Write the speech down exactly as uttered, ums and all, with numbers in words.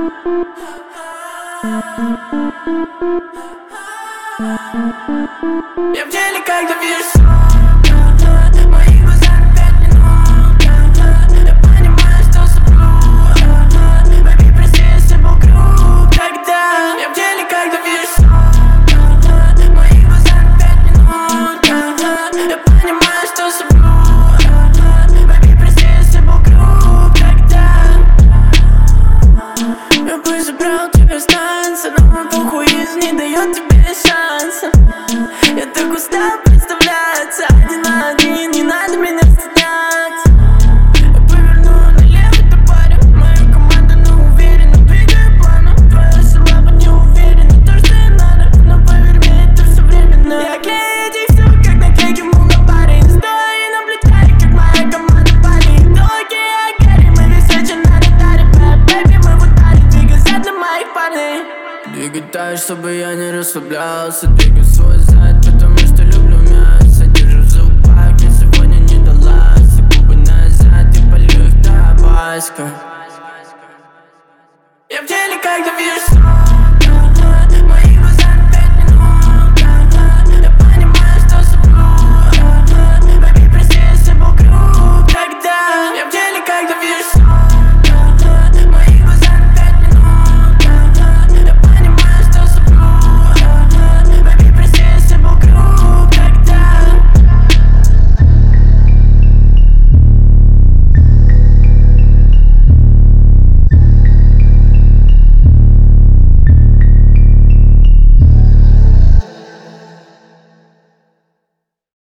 Я в деле, когда вижу сон, мои глаза на пять минут. Я понимаю, что соплю. Baby, прости, если был груб тогда. Я в деле, когда вижу сон, мои глаза на пять минут. Я понимаю, что соплю. Baby, прости, если был груб тогда. Я бы забрал тебя с танца, но мой похуизм не дает тебе шанса. Я так устал представляться один на один, не надо меня стесняться. Я поверну налево, ты парень, мою команду, но уверенно двигаю планом. Твоя слава не уверена, то, что им надо, но поверь мне, это все временно. Я клею этих сук, как наклейки в мугабаре. Стой и наблюдай, как моя команда палит. Ноги Агари, мы весь вечер на радаре. Бэби, мы в ударе, двигайся для моих парней. Двигай так, чтобы я не расслаблялся. Двигай свой зад, потому что люблю мясо. Держу в зубах, мне сегодня не далась. Губы назад и полью их табаской. Я в деле, когда вижу сон.